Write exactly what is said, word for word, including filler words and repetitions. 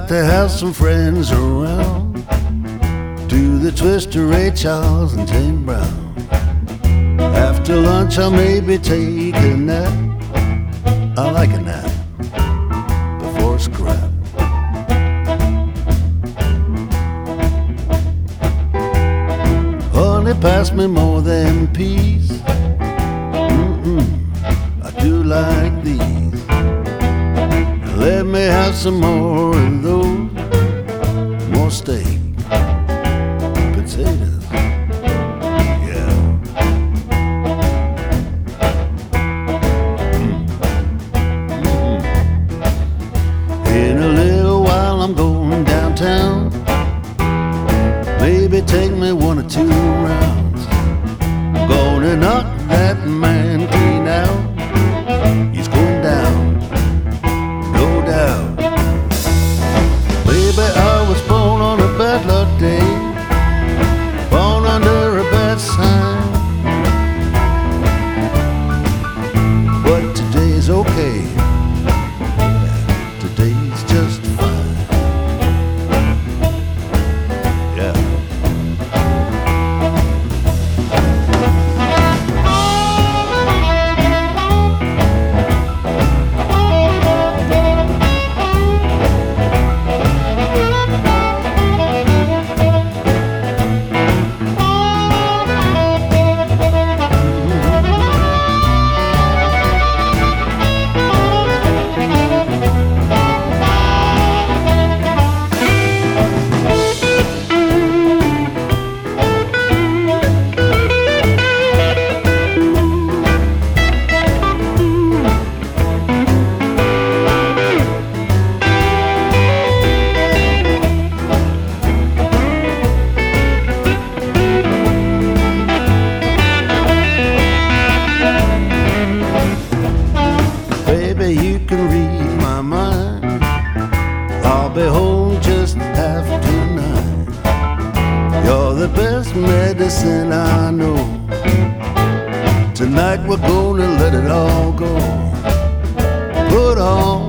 like to have some friends around. Do the Twister, Ray Charles and Jane Brown. After lunch I'll maybe take a nap. I like a nap before scrap. Honey, pass me more than peas. Mm-mm, I do like these. Let me have some more of those. More steak, potatoes, yeah. Mm. Mm. In a little while I'm going downtown. Maybe take me one or two rounds. Gonna knock that man clean out. He's going down, no doubt. Baby, I was born on a bad luck day, born under a bad sign. But today's okay, yeah, today's just fine. Yeah. You can read my mind. I'll be home just after nine. You're the best medicine I know. Tonight we're gonna let it all go. Put on